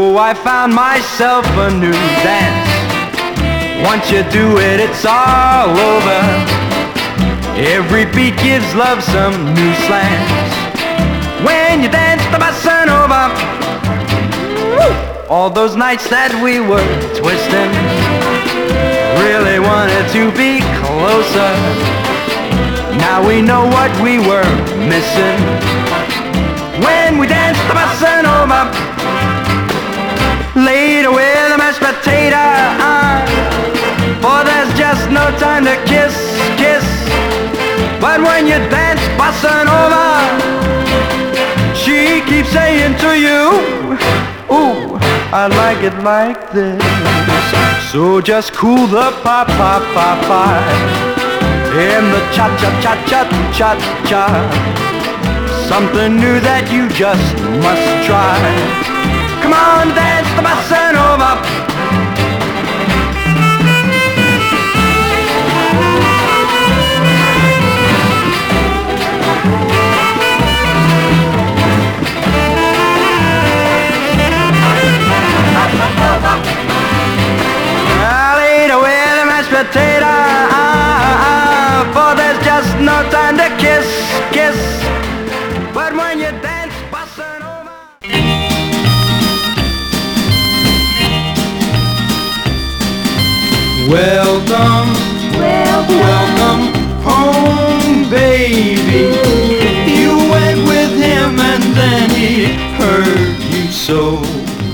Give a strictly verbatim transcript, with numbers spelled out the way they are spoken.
So I found myself a new dance. Once you do it, it's all over. Every beat gives love some new slants. When you dance the bossa nova, all those nights that we were twisting, really wanted to be closer. Now we know what we were missing when we danced the bossa nova. Later with a mashed potato, uh, for there's just no time to kiss, kiss. But when you dance bossa nova, she keeps saying to you, ooh, I like it like this. So just cool the pop, pop, pop, pop in the cha-cha-cha-cha-cha-cha. Something new that you just must try. Come on, dance the bossa nova. Later with a mashed potato, for there's just no time to kiss, kiss. But when you dance bossa nova, welcome, welcome, welcome home, baby. You went with him and then he hurt you so.